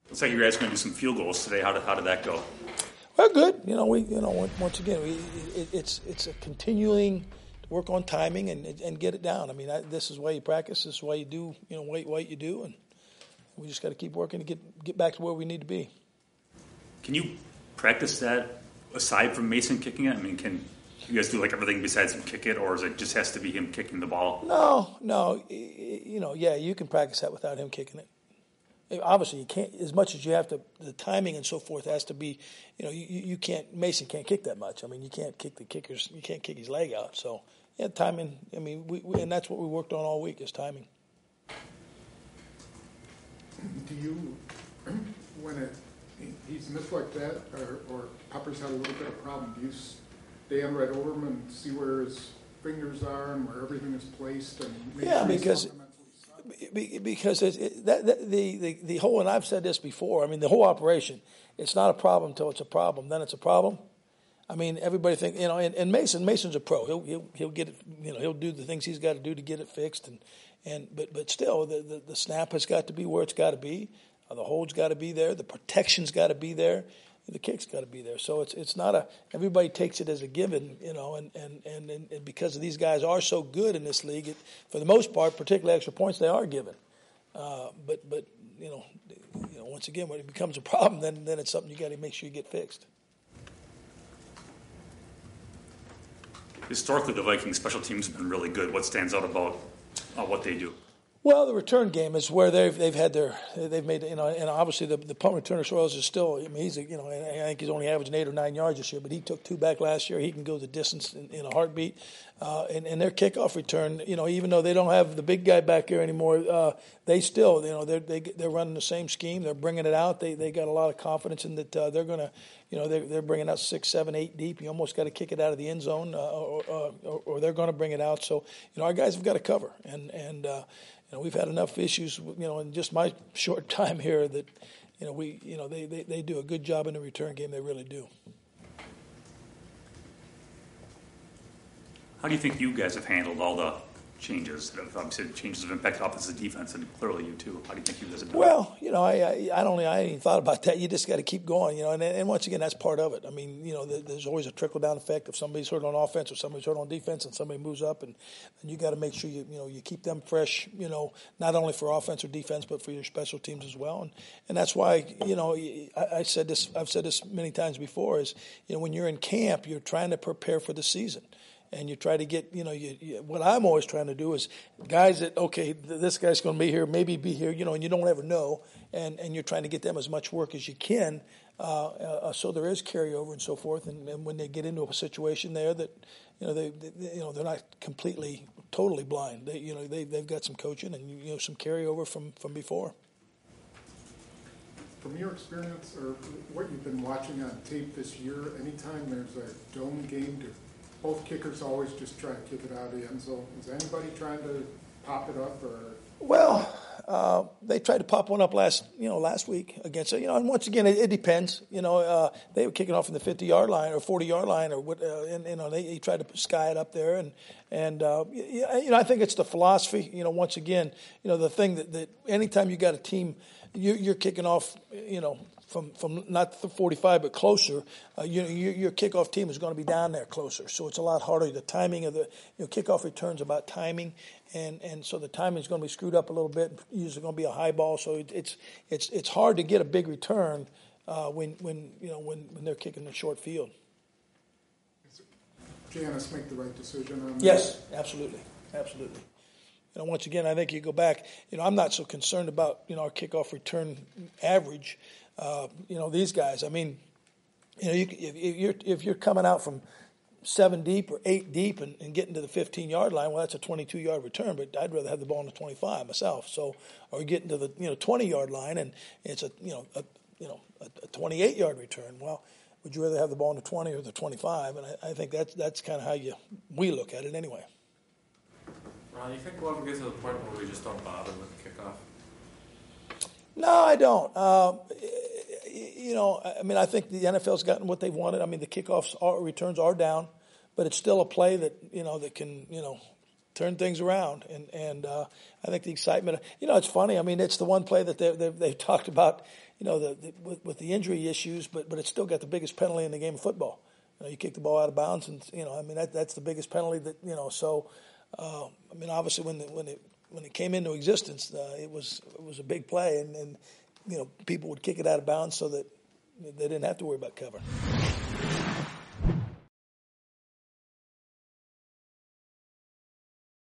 Looks like you guys going to do some field goals today. How did that go? Well, good. Once again, it's a continuing to work on timing and get it down. I mean, this is why you practice. This is why you do, what you do, and we just got to keep working to get back to where we need to be. Can you practice that aside from Mason kicking it? I mean, can you guys do like everything besides him kick it, or is it just has to be him kicking the ball? No. Yeah, you can practice that without him kicking it. Obviously, you can't, as much as you have to, the timing and so forth has to be, you can't, Mason can't kick that much. I mean, you can't kick you can't kick his leg out. So, yeah, timing, I mean, we and that's what we worked on all week is timing. Do you, when he's missed like that, or Popper's had a little bit of problem, do you stand right over him and see where his fingers are and where everything is placed? And make sure because the whole, and I've said this before, I mean, the whole operation, it's not a problem until it's a problem. Then it's a problem. I mean, everybody think, and Mason's a pro. He'll get it, he'll do the things he's got to do to get it fixed. But still, the snap has got to be where it's got to be. The hold's got to be there. The protection's got to be there. The kick's got to be there. So it's not everybody takes it as a given, and because these guys are so good in this league, for the most part, particularly extra points, they are given. But once again, when it becomes a problem, then it's something you got to make sure you get fixed. Historically, the Vikings special teams have been really good. What stands out about what they do? Well, the return game is where they've made, and obviously the punt returner Soils is still, I mean, I think he's only averaging 8 or 9 yards this year, but he took 2 back last year. He can go the distance in a heartbeat. And their kickoff return, even though they don't have the big guy back here anymore, they still, they're running the same scheme. They're bringing it out. They got a lot of confidence in that they're going to, they're bringing out 6, 7, 8 deep. You almost got to kick it out of the end zone, or they're going to bring it out. So, our guys have got to cover, and we've had enough issues, in just my short time here that, they do a good job in the return game. They really do. How do you think you guys have handled all the changes? Obviously, changes have impacted offensive defense, and clearly you too. How do you think you guys have done? Well, I hadn't even thought about that. You just got to keep going, and once again, that's part of it. I mean, there's always a trickle down effect. If somebody's hurt on offense or somebody's hurt on defense, and somebody moves up, and you got to make sure you keep them fresh. Not only for offense or defense, but for your special teams as well. And that's why I've said this many times before. Is when you're in camp, you're trying to prepare for the season. And you try to get, what I'm always trying to do is guys that, okay, this guy's going to be here, maybe be here, and you don't ever know. And you're trying to get them as much work as you can so there is carryover and so forth. And when they get into a situation there that, they're not completely, totally blind. They've got some coaching and, some carryover from before. From your experience or what you've been watching on tape this year, anytime there's a dome game, both kickers always just try to kick it out of the end zone. Is anybody trying to pop it up? Or? Well, they tried to pop one up last week against it. And once again, it depends. They were kicking off from the 50-yard line or 40-yard line, or what? They tried to sky it up there, and I think it's the philosophy. Once again, the thing that anytime you got a team, you're kicking off. From not the 45 but closer, your kickoff team is going to be down there closer. So it's a lot harder. The timing of the kickoff returns about timing, and so the timing is going to be screwed up a little bit. Usually going to be a high ball, so it's hard to get a big return when they're kicking the short field. Janis make the right decision on that? Yes, absolutely. Once again, I think you go back. I'm not so concerned about our kickoff return average. These guys. I mean, if you're coming out from 7 deep or 8 deep and getting to the 15-yard line, well, that's a 22-yard return. But I'd rather have the ball in the 25 myself. So, or getting to the 20-yard line and it's a 28-yard return. Well, would you rather have the ball in the 20 or the 25? And I think that's kind of how we look at it anyway. Ron, you think we'll ever get to the point where we just don't bother with the kickoff? No, I don't. I think the NFL's gotten what they wanted. I mean, the kickoffs returns are down, but it's still a play that that can turn things around. And I think the excitement. It's funny. I mean, it's the one play that they talked about. with the injury issues, but it's still got the biggest penalty in the game of football. You kick the ball out of bounds, and that's the biggest penalty that So, obviously when it came into existence, it was a big play, and people would kick it out of bounds so that they didn't have to worry about covering.